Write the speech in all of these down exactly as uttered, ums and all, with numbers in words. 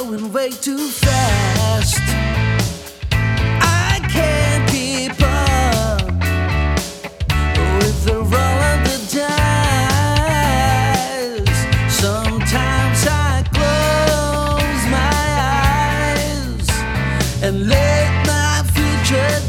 going way too fast. I can't keep up with the roll of the dice. Sometimes I close my eyes and let my future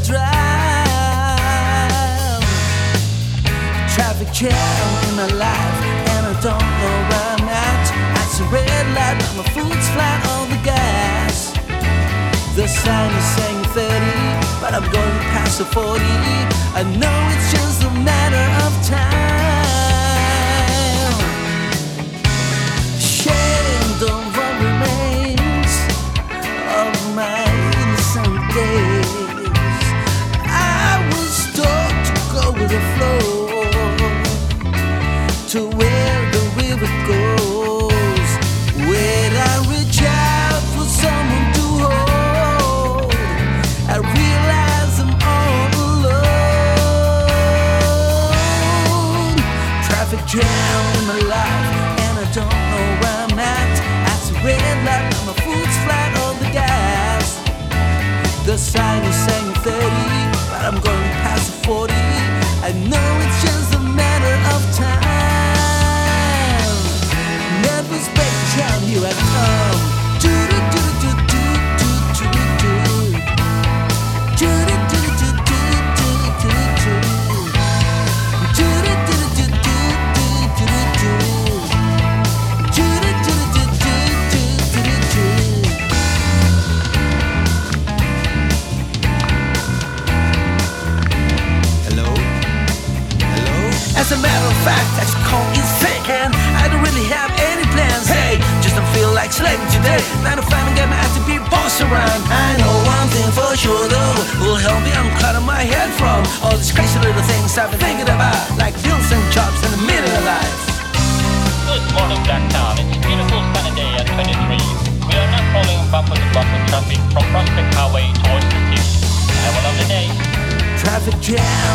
drive. Traffic jam in my life, and I don't know where I'm at. I see red light, but my foot's flat on the gas. The sign is saying thirty, but I'm going past the forty. I know it's just a matter of time. Shade of what remains of my innocent days. I was taught to go with the flow, to where the river goes. When I reach out for someone to hold, I realize I'm all alone. Traffic jam in my life, and I don't know where I'm at. I see red light, but my foot's flat on the gas. The sign is saying thirty, but I'm going past the forty. I know it's just a matter of time. Never expect down, here I come. Do do do do do do do do. Do do do do do do do do. Do do do do do do do do. Do do do do do do do. Hello? Hello? As a matter of fact, I just call in sick and I don't really have any plans. Hey, just don't feel like slaving today. Nine to five and get my ass to be boss around. I know one thing for sure though, will help me unclutter my head from all these crazy little things I've been thinking about, like bills and jobs and a minute of life. Good morning, Blacktown. It's a beautiful sunny day at twenty-three. We are now following bumper to bumper traffic from Prospect Highway towards the city. Have a lovely day. Traffic jam